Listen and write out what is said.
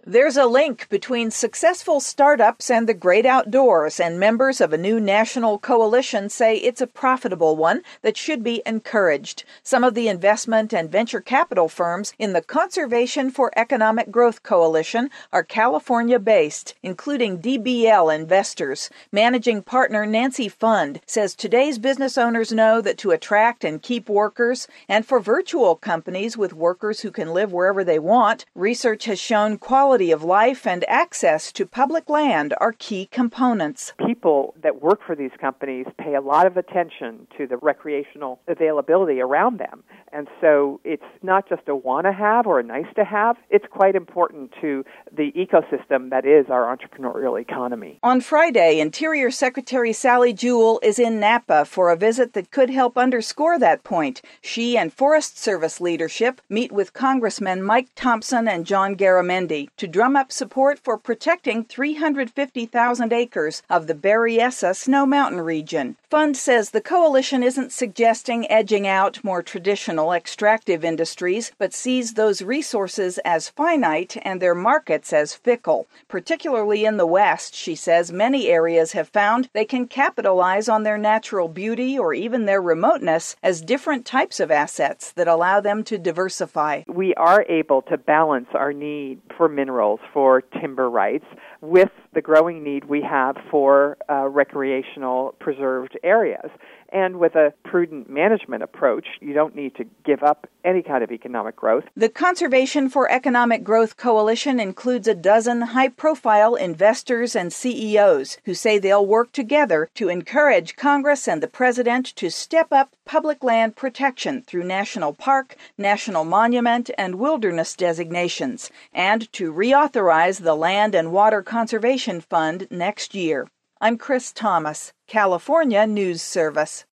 There's a link between successful startups and the great outdoors, and members of a new national coalition say it's a profitable one that should be encouraged. Some of the investment and venture capital firms in the Conservation for Economic Growth Coalition are California-based, including DBL Investors. Managing partner Nancy Fund says today's business owners know that to attract and keep workers, and for virtual companies with workers who can live wherever they want, research has shown quality of life and access to public land are key components. People that work for these companies pay a lot of attention to the recreational availability around them. And so it's not just a want-to-have or a nice-to-have. It's quite important to the ecosystem that is our entrepreneurial economy. On Friday, Interior Secretary Sally Jewell is in Napa for a visit that could help underscore that point. She and Forest Service leadership meet with Congressmen Mike Thompson and John Garamendi to drum up support for protecting 350,000 acres of the Berryessa Snow Mountain region. Fund says the coalition isn't suggesting edging out more traditional extractive industries, but sees those resources as finite and their markets as fickle. Particularly in the West, she says many areas have found they can capitalize on their natural beauty or even their remoteness as different types of assets that allow them to diversify. We are able to balance our need for minerals, for timber rights, with the growing need we have for recreational preserved areas. And with a prudent management approach, you don't need to give up any kind of economic growth. The Conservation for Economic Growth Coalition includes a dozen high-profile investors and CEOs who say they'll work together to encourage Congress and the President to step up public land protection through national park, national monument, and wilderness designations, and to reauthorize the Land and Water Conservation Fund next year. I'm Chris Thomas, California News Service.